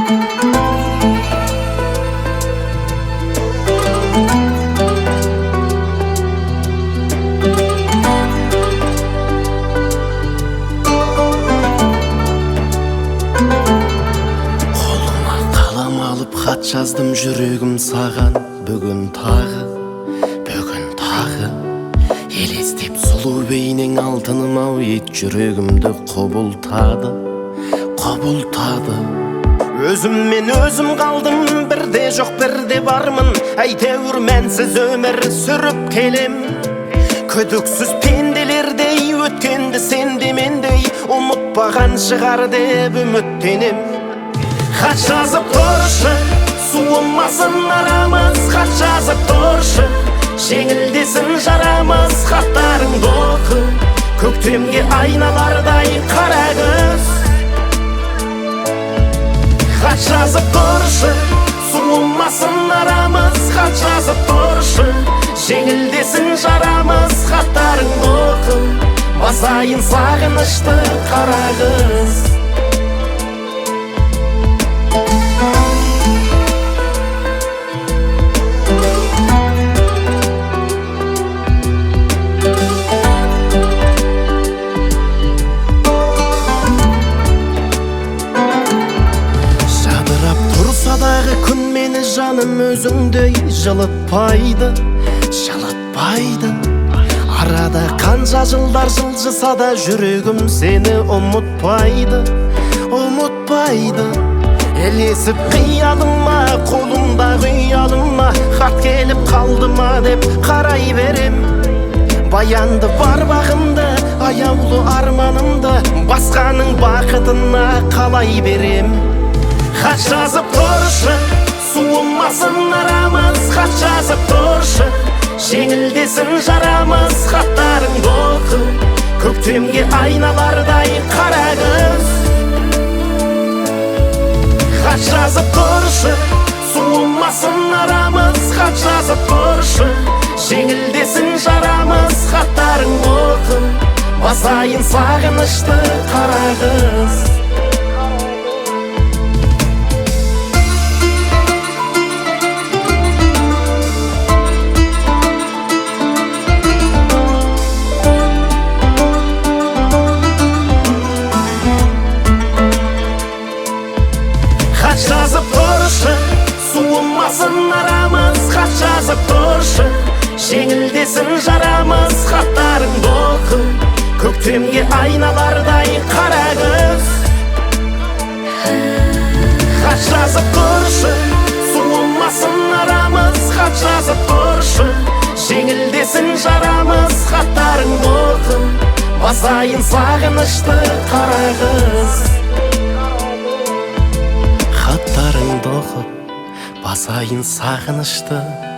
Хат жаздым жүрегім саған бүгін тағы елестеп сұлу бейнең алтыным ау ет жүрегімді құбылтады өзіммен өзім қалдым, бірде жоқ бірде бармын, әйтеуір мәнсіз өмір сүріп келем. Күдіксіз пенделердей өткенді сенде мендей ұмытпаған шығар деп үміттенем. Хат жазып тұршы, суымасын арамыз, хат жазып тұршы, жеңілдесін жарамыз, хаттарыңды оқы, көктемге айналардай қара күз. Хат жазып тұршы, суымасын арамыз, хат жазып тұршы, жеңілдесін жарамыз, хаттарыңды оқы, басайын сағынышты қара күз. Садағы күн мені жаным өзіңдей жылытпайды. Арада қанша жылдар жылжыса да жүрегім сені ұмытпайды. Елесіп қиялыма, қолымда қиялыма, хат келіп қалды ма деп қарай берем. Баянды бар бағымды, аяулы арманымды, басқаның бақытына қалай берем. Хат жазып тұршы, суымасын арамыз, хат жазып тұршы, жеңілдесін жарамыз, хаттарыңды оқы, көктемге айналардай қара күз. Хат жазып тұршы, суымасын арамыз, хат жазып тұршы, жеңілдесін жарамыз, хаттарыңды оқы, басайын сағынышты қара күз. Хат жазып тұршы, суымасын арамыз, хат жазып тұршы, жеңілдесін жарамыз, хаттарыңды оқы, көктемге айналардай қара күз. Хат жазып тұршы, суымасын арамыз, хат жазып тұршы, жеңілдесін жарамыз, хаттарыңды оқы, басайын сағынышты қара күз. Хаттарыңды оқып, басайын сағынышты